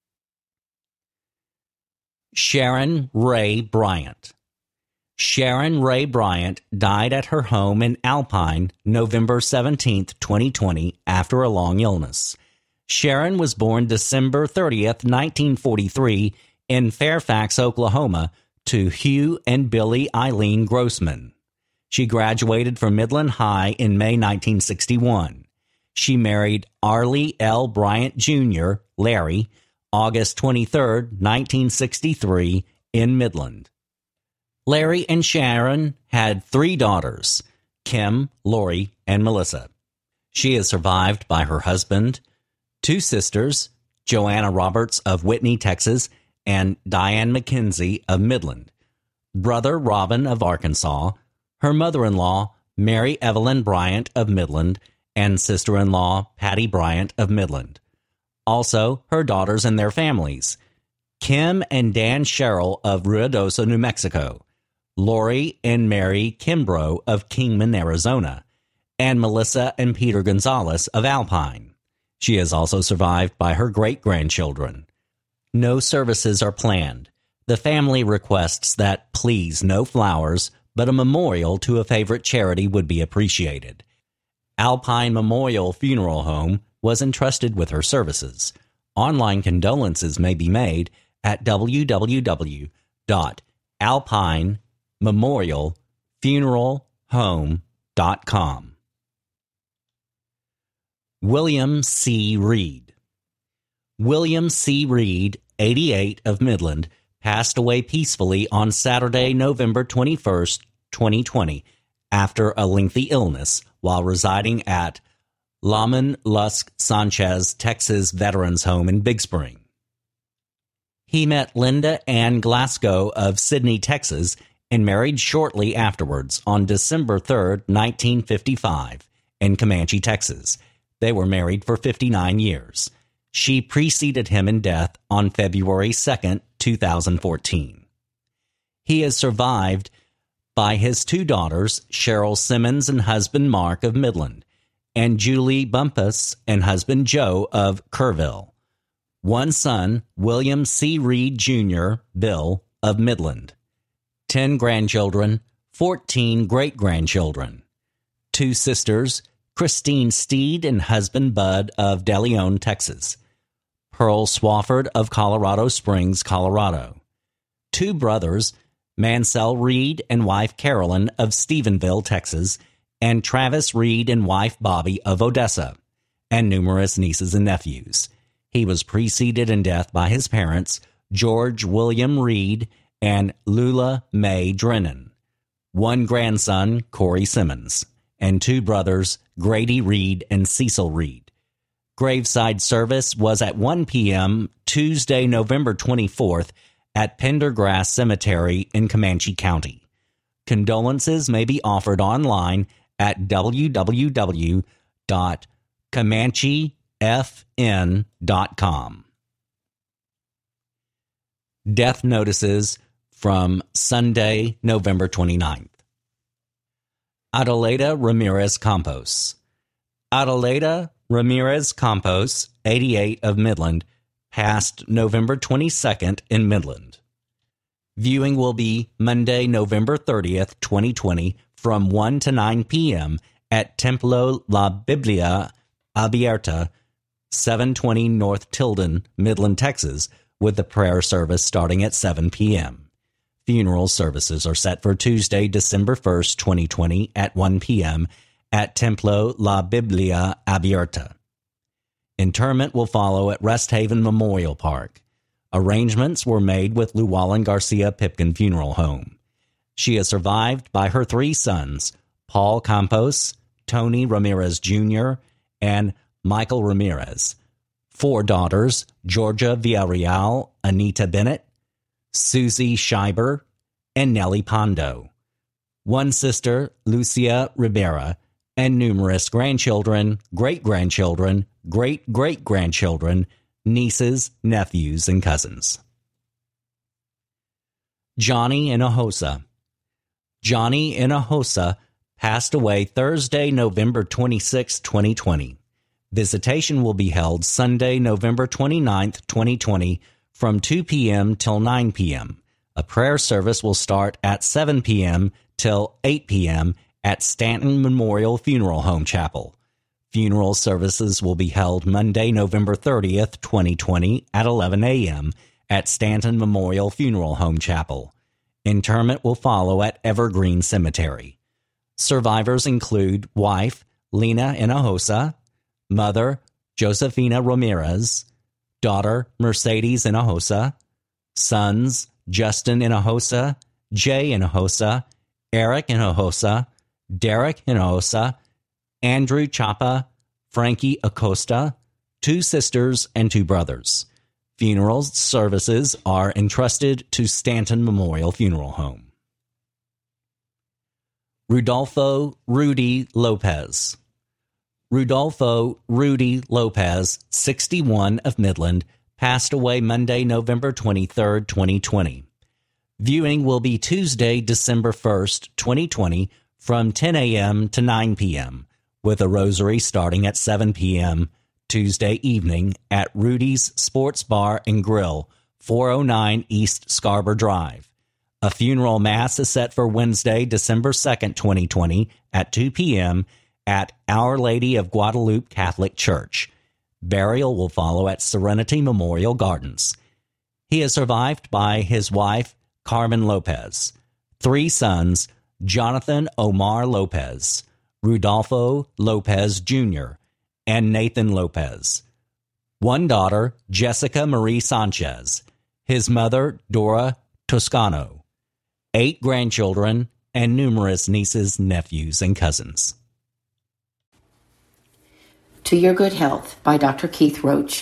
Sharon Ray Bryant. Sharon Ray Bryant died at her home in Alpine November seventeenth, twenty twenty, after a long illness. Sharon was born December thirtieth, nineteen forty-three, in Fairfax, Oklahoma, to Hugh and Billy Eileen Grossman. She graduated from Midland High in May nineteen sixty-one. She married Arlie L. Bryant Junior, Larry, August twenty-third, nineteen sixty-three, in Midland. Larry and Sharon had three daughters, Kim, Lori, and Melissa. She is survived by her husband, two sisters, Joanna Roberts of Whitney, Texas, and Diane McKenzie of Midland, brother Robin of Arkansas, her mother-in-law, Mary Evelyn Bryant of Midland, and sister-in-law, Patty Bryant of Midland. Also, her daughters and their families, Kim and Dan Sherrill of Ruidoso, New Mexico, Lori and Mary Kimbrough of Kingman, Arizona, and Melissa and Peter Gonzalez of Alpine. She is also survived by her great-grandchildren. No services are planned. The family requests that please no flowers, but a memorial to a favorite charity would be appreciated. Alpine Memorial Funeral Home was entrusted with her services. Online condolences may be made at w w w dot alpine memorial funeral home dot com. William C. Reed. William C. Reed, eighty-eight, of Midland, passed away peacefully on Saturday, November twenty-first, twenty twenty, after a lengthy illness while residing at Laman Lusk Sanchez, Texas Veterans Home in Big Spring. He met Linda Ann Glasgow of Sydney, Texas, and married shortly afterwards on December third, nineteen fifty-five, in Comanche, Texas. They were married for fifty-nine years. She preceded him in death on February second, two thousand fourteen. He is survived by his two daughters, Cheryl Simmons and husband Mark of Midland, and Julie Bumpus and husband Joe of Kerrville. One son, William C. Reed Junior, Bill, of Midland. Ten grandchildren, fourteen great-grandchildren. Two sisters, Christine Steed and husband Bud of De Leon, Texas. Pearl Swafford of Colorado Springs, Colorado. Two brothers, Mansell Reed and wife Carolyn of Stephenville, Texas, and Travis Reed and wife Bobby of Odessa, and numerous nieces and nephews. He was preceded in death by his parents, George William Reed and Lula Mae Drennan, one grandson, Corey Simmons, and two brothers, Grady Reed and Cecil Reed. Graveside service was at one p.m. Tuesday, November twenty-fourth, at Pendergrass Cemetery in Comanche County. Condolences may be offered online at w w w dot comanche f n dot com. Death notices from Sunday, November twenty-ninth. Adelaida Ramirez Campos. Adelaida Ramirez Campos, eighty-eight, of Midland, passed November twenty-second in Midland. Viewing will be Monday, November thirtieth, twenty twenty, from one to nine p.m. at Templo La Biblia Abierta, seven twenty North Tilden, Midland, Texas, with the prayer service starting at seven p.m. Funeral services are set for Tuesday, December first, twenty twenty, at one p.m. at Templo La Biblia Abierta. Interment will follow at Rest Haven Memorial Park. Arrangements were made with Llewellyn Garcia Pipkin Funeral Home. She is survived by her three sons, Paul Campos, Tony Ramirez Junior, and Michael Ramirez. Four daughters, Georgia Villarreal, Anita Bennett, Susie Scheiber, and Nellie Pondo. One sister, Lucia Rivera, and numerous grandchildren, great-grandchildren, great-great-grandchildren, nieces, nephews, and cousins. Johnny Hinojosa. Johnny Hinojosa passed away Thursday, November twenty-sixth, twenty twenty. Visitation will be held Sunday, November twenty-ninth, twenty twenty, from two p.m. till nine p.m. A prayer service will start at seven p.m. till eight p.m. at Stanton Memorial Funeral Home Chapel. Funeral services will be held Monday, November thirtieth, twenty twenty, at eleven a.m. at Stanton Memorial Funeral Home Chapel. Interment will follow at Evergreen Cemetery. Survivors include wife Lena Hinojosa, mother Josefina Ramirez, daughter Mercedes Hinojosa, sons Justin Hinojosa, Jay Hinojosa, Eric Hinojosa, Derek Hinojosa, Andrew Chapa, Frankie Acosta, two sisters, and two brothers. Funeral services are entrusted to Stanton Memorial Funeral Home. Rudolfo Rudy Lopez. Rudolfo Rudy Lopez, sixty-one, of Midland, passed away Monday, November twenty-third, twenty twenty. Viewing will be Tuesday, December first, twenty twenty, from ten a.m. to nine p.m., with a rosary starting at seven p.m. Tuesday evening at Rudy's Sports Bar and Grill, four oh nine East Scarborough Drive. A funeral mass is set for Wednesday, December second, twenty twenty, at two p.m. at Our Lady of Guadalupe Catholic Church. Burial will follow at Serenity Memorial Gardens. He is survived by his wife, Carmen Lopez, three sons, Jonathan Omar Lopez, Rudolfo Lopez Junior, and Nathan Lopez. One daughter, Jessica Marie Sanchez, his mother, Dora Toscano, eight grandchildren, and numerous nieces, nephews, and cousins. To Your Good Health by Doctor Keith Roach.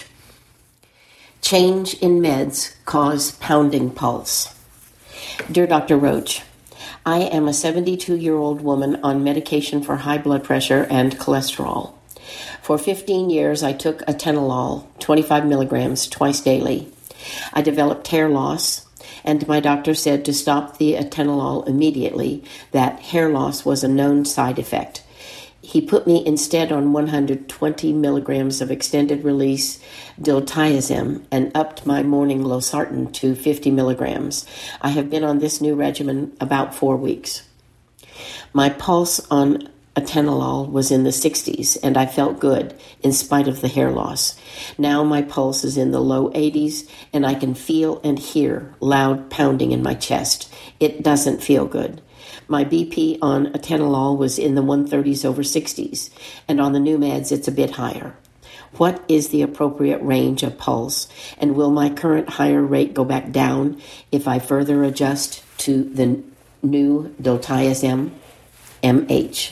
Change in meds cause pounding pulse. Dear Doctor Roach, I am a seventy-two-year-old woman on medication for high blood pressure and cholesterol. For fifteen years, I took atenolol, twenty-five milligrams, twice daily. I developed hair loss, and my doctor said to stop the atenolol immediately, that hair loss was a known side effect. He put me instead on one hundred twenty milligrams of extended-release diltiazem and upped my morning losartan to fifty milligrams. I have been on this new regimen about four weeks. My pulse on atenolol was in the sixties, and I felt good in spite of the hair loss. Now my pulse is in the low eighties, and I can feel and hear loud pounding in my chest. It doesn't feel good. My B P on atenolol was in the one thirties over sixties, and on the new meds it's a bit higher. What is the appropriate range of pulse, and will my current higher rate go back down if I further adjust to the new diltiazem M H?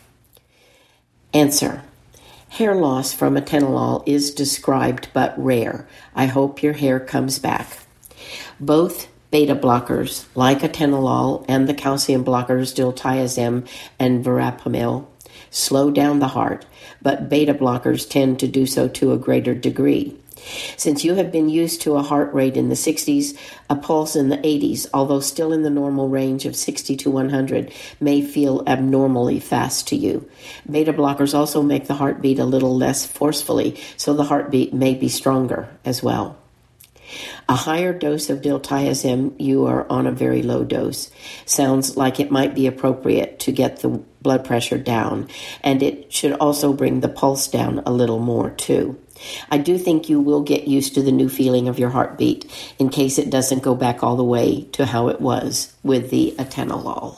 Answer. Hair loss from atenolol is described but rare. I hope your hair comes back. Both beta blockers, like atenolol and the calcium blockers diltiazem and verapamil, slow down the heart, but beta blockers tend to do so to a greater degree. Since you have been used to a heart rate in the sixties, a pulse in the eighties, although still in the normal range of sixty to one hundred, may feel abnormally fast to you. Beta blockers also make the heart beat a little less forcefully, so the heartbeat may be stronger as well. A higher dose of diltiazem, you are on a very low dose, sounds like it might be appropriate to get the blood pressure down, and it should also bring the pulse down a little more too. I do think you will get used to the new feeling of your heartbeat in case it doesn't go back all the way to how it was with the atenolol.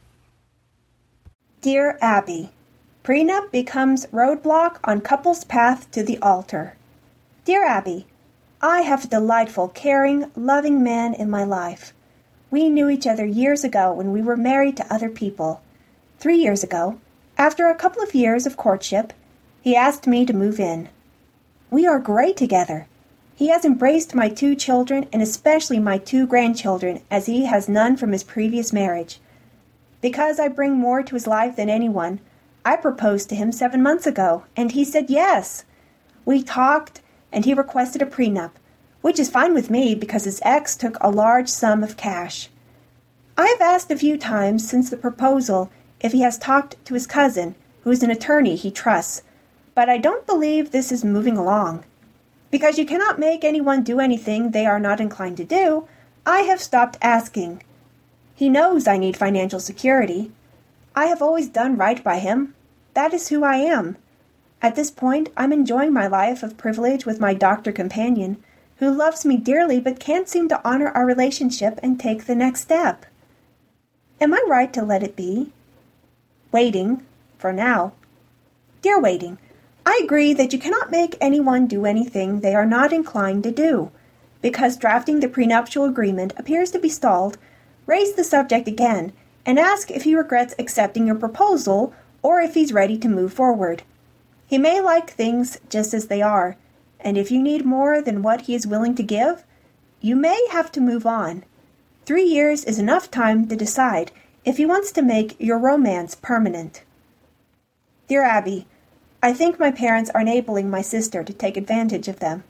Dear Abby, prenup becomes roadblock on couple's path to the altar. Dear Abby, I have a delightful, caring, loving man in my life. We knew each other years ago when we were married to other people. Three years ago, after a couple of years of courtship, he asked me to move in. We are great together. He has embraced my two children and especially my two grandchildren, as he has none from his previous marriage. Because I bring more to his life than anyone, I proposed to him seven months ago, and he said yes. We talked, and he requested a prenup, which is fine with me because his ex took a large sum of cash. I have asked a few times since the proposal if he has talked to his cousin, who is an attorney he trusts, but I don't believe this is moving along. Because you cannot make anyone do anything they are not inclined to do, I have stopped asking. He knows I need financial security. I have always done right by him. That is who I am. At this point, I'm enjoying my life of privilege with my doctor companion, who loves me dearly but can't seem to honor our relationship and take the next step. Am I right to let it be? Waiting, for now. Dear Waiting, I agree that you cannot make anyone do anything they are not inclined to do. Because drafting the prenuptial agreement appears to be stalled, raise the subject again and ask if he regrets accepting your proposal or if he's ready to move forward. He may like things just as they are, and if you need more than what he is willing to give, you may have to move on. Three years is enough time to decide if he wants to make your romance permanent. Dear Abby, I think my parents are enabling my sister to take advantage of them.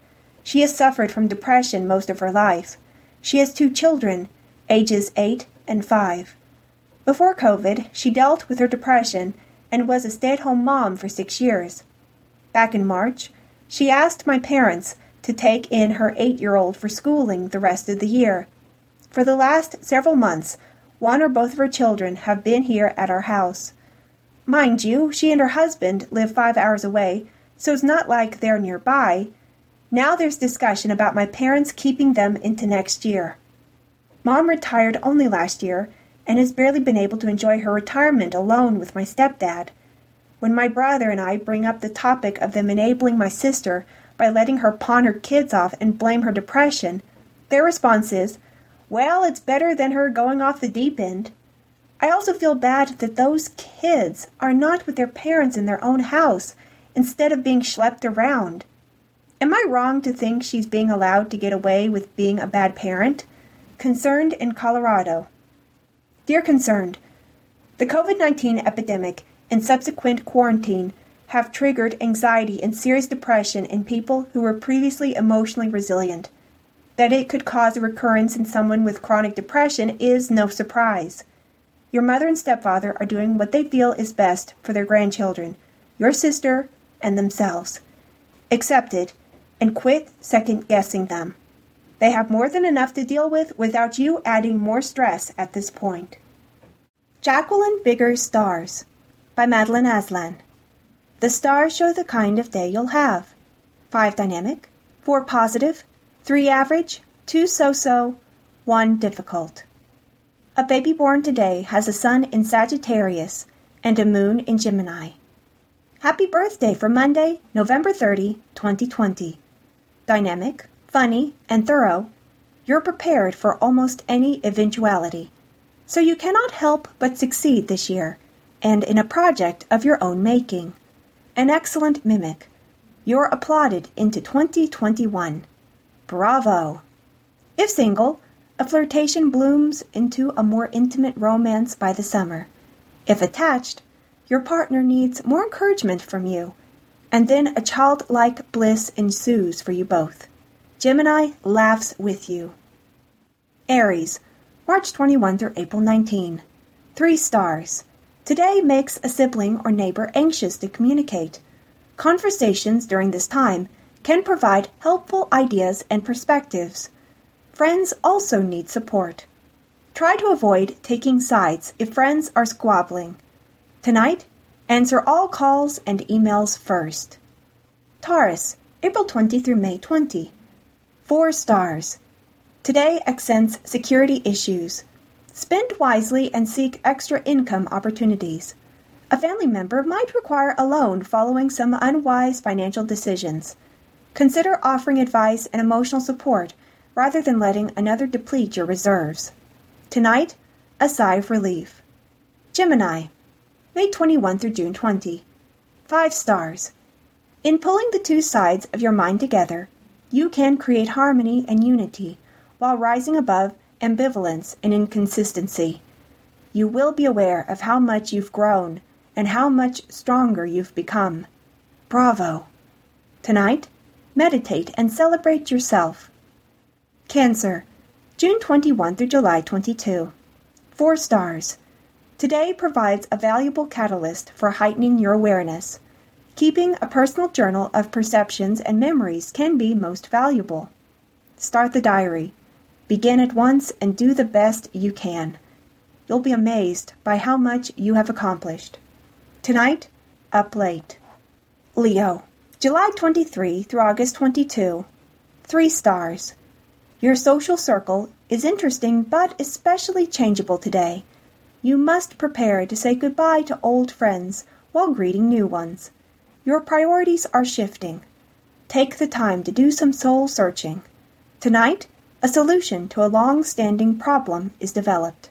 She has suffered from depression most of her life. She has two children, ages eight and five. Before COVID, she dealt with her depression and was a stay-at-home mom for six years. Back in March, she asked my parents to take in her eight-year-old for schooling the rest of the year. For the last several months, one or both of her children have been here at our house. Mind you, she and her husband live five hours away, so it's not like they're nearby. Now there's discussion about my parents keeping them into next year. Mom retired only last year and has barely been able to enjoy her retirement alone with my stepdad. When my brother and I bring up the topic of them enabling my sister by letting her pawn her kids off and blame her depression, their response is, well, it's better than her going off the deep end. I also feel bad that those kids are not with their parents in their own house instead of being schlepped around. Am I wrong to think she's being allowed to get away with being a bad parent? Concerned in Colorado. Dear Concerned, the COVID nineteen epidemic and subsequent quarantine have triggered anxiety and serious depression in people who were previously emotionally resilient. That it could cause a recurrence in someone with chronic depression is no surprise. Your mother and stepfather are doing what they feel is best for their grandchildren, your sister, and themselves. Accept it and quit second-guessing them. They have more than enough to deal with without you adding more stress at this point. Jacqueline Bigger's Stars by Madeline Aslan. The stars show the kind of day you'll have. Five dynamic, four positive, three average, two so-so, one difficult. A baby born today has a sun in Sagittarius and a moon in Gemini. Happy birthday for Monday, November thirtieth, twenty twenty. Dynamic, funny, and thorough, you're prepared for almost any eventuality. So you cannot help but succeed this year, and in a project of your own making. An excellent mimic. You're applauded into twenty twenty-one. Bravo! If single, a flirtation blooms into a more intimate romance by the summer. If attached, your partner needs more encouragement from you, and then a childlike bliss ensues for you both. Gemini laughs with you. Aries, March twenty-first through April nineteenth. Three stars. Today makes a sibling or neighbor anxious to communicate. Conversations during this time can provide helpful ideas and perspectives. Friends also need support. Try to avoid taking sides if friends are squabbling. Tonight, answer all calls and emails first. Taurus, April twentieth through May twentieth. Four stars. Today accents security issues. Spend wisely and seek extra income opportunities. A family member might require a loan following some unwise financial decisions. Consider offering advice and emotional support rather than letting another deplete your reserves. Tonight, a sigh of relief. Gemini, May twenty-first through June twentieth. Five stars. In pulling the two sides of your mind together, you can create harmony and unity while rising above ambivalence and inconsistency. You will be aware of how much you've grown and how much stronger you've become. Bravo! Tonight, meditate and celebrate yourself. Cancer, June twenty-first through July twenty-second. Four stars. Today provides a valuable catalyst for heightening your awareness. Keeping a personal journal of perceptions and memories can be most valuable. Start the diary. Begin at once and do the best you can. You'll be amazed by how much you have accomplished. Tonight, up late. Leo, July twenty-third through August twenty-second. Three stars. Your social circle is interesting but especially changeable today. You must prepare to say goodbye to old friends while greeting new ones. Your priorities are shifting. Take the time to do some soul searching. Tonight, a solution to a long-standing problem is developed.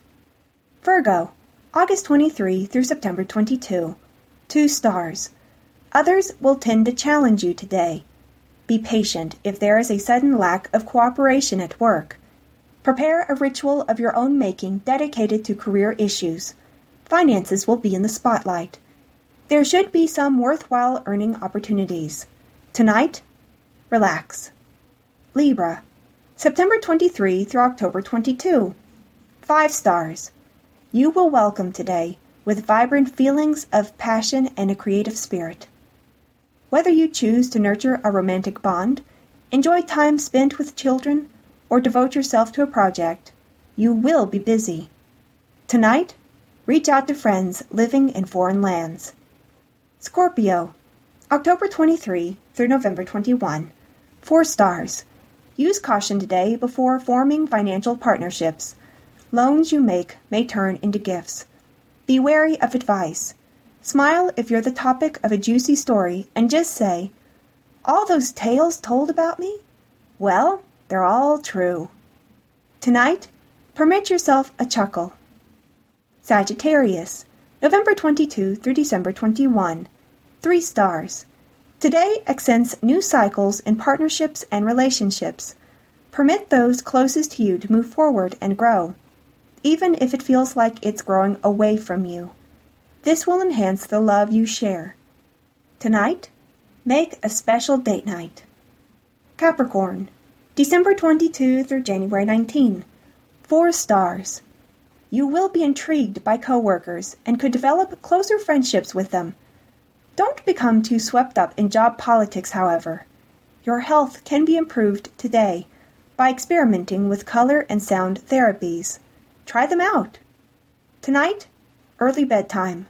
Virgo, August twenty-third through September twenty-second. Two stars. Others will tend to challenge you today. Be patient if there is a sudden lack of cooperation at work. Prepare a ritual of your own making dedicated to career issues. Finances will be in the spotlight. There should be some worthwhile earning opportunities. Tonight, relax. Libra, September twenty-third through October twenty-second. Five stars. You will welcome today with vibrant feelings of passion and a creative spirit. Whether you choose to nurture a romantic bond, enjoy time spent with children, or devote yourself to a project, you will be busy. Tonight, reach out to friends living in foreign lands. Scorpio, October twenty-third through November twenty-first. Four stars. Use caution today before forming financial partnerships. Loans you make may turn into gifts. Be wary of advice. Smile if you're the topic of a juicy story and just say, "All those tales told about me? Well, they're all true." Tonight, permit yourself a chuckle. Sagittarius, November twenty-second through December twenty-first. Three stars. Today accents new cycles in partnerships and relationships. Permit those closest to you to move forward and grow, even if it feels like it's growing away from you. This will enhance the love you share. Tonight, make a special date night. Capricorn, December twenty-second through January nineteenth. Four stars. You will be intrigued by coworkers and could develop closer friendships with them. Don't become too swept up in job politics, however. Your health can be improved today by experimenting with color and sound therapies. Try them out. Tonight, early bedtime.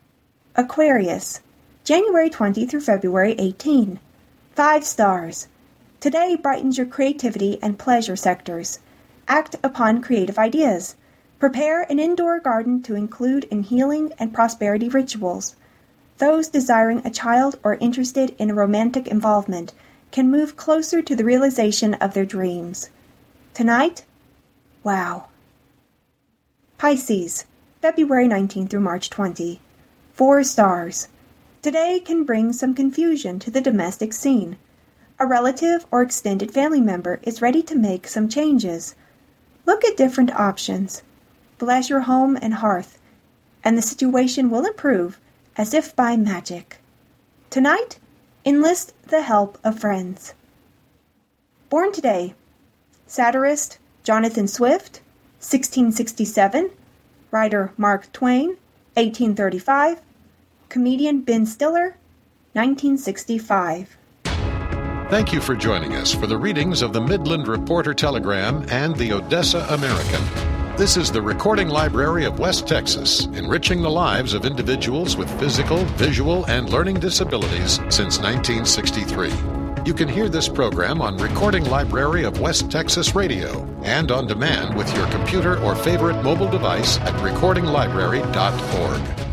Aquarius, January twentieth through February eighteenth. Five stars. Today brightens your creativity and pleasure sectors. Act upon creative ideas. Prepare an indoor garden to include in healing and prosperity rituals. Those desiring a child or interested in a romantic involvement can move closer to the realization of their dreams. Tonight, wow. Pisces, February nineteenth through March twentieth. Four stars. Today can bring some confusion to the domestic scene. A relative or extended family member is ready to make some changes. Look at different options. Bless your home and hearth, and the situation will improve as if by magic. Tonight, enlist the help of friends. Born today, satirist Jonathan Swift, sixteen sixty-seven, writer Mark Twain, eighteen thirty-five, comedian Ben Stiller, nineteen sixty-five. Thank you for joining us for the readings of the Midland Reporter Telegram and the Odessa American. This is the Recording Library of West Texas, enriching the lives of individuals with physical, visual, and learning disabilities since nineteen sixty-three. You can hear this program on Recording Library of West Texas Radio and on demand with your computer or favorite mobile device at recording library dot org.